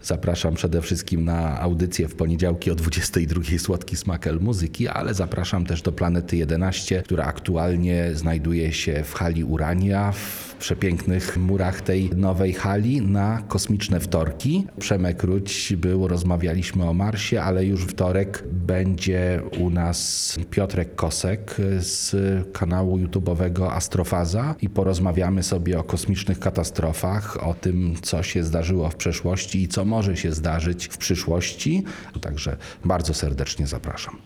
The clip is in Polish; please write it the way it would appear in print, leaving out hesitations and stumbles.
Zapraszam przede wszystkim na audycję w poniedziałki o 22:00 Słodki smak Muzyki, ale zapraszam też do Planety 11, która aktualnie znajduje się w hali Urania, w przepięknych murach tej nowej hali, na Kosmiczne Wtorki. Przemek Ruć był, rozmawialiśmy o Marsie, ale już wtorek będzie u nas Piotrek Kosek z kanału YouTube'owego Astrofaza i porozmawiamy sobie o kosmicznych katastrofach, o tym, co się zdarzyło w przeszłości i co może się zdarzyć w przyszłości. Także bardzo serdecznie zapraszam.